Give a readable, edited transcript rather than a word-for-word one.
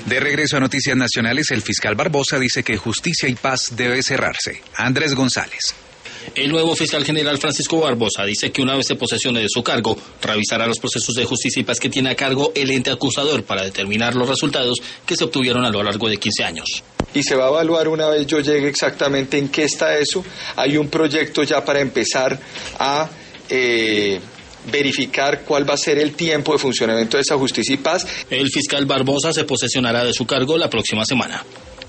De regreso a Noticias Nacionales, el fiscal Barbosa dice que Justicia y Paz debe cerrarse. Andrés González. El nuevo fiscal general Francisco Barbosa dice que una vez se posesione de su cargo, revisará los procesos de justicia y paz que tiene a cargo el ente acusador para determinar los resultados que se obtuvieron a lo largo de 15 años. Y se va a evaluar una vez yo llegue exactamente en qué está eso. Hay un proyecto ya para empezar a verificar cuál va a ser el tiempo de funcionamiento de esa justicia y paz. El fiscal Barbosa se posesionará de su cargo la próxima semana.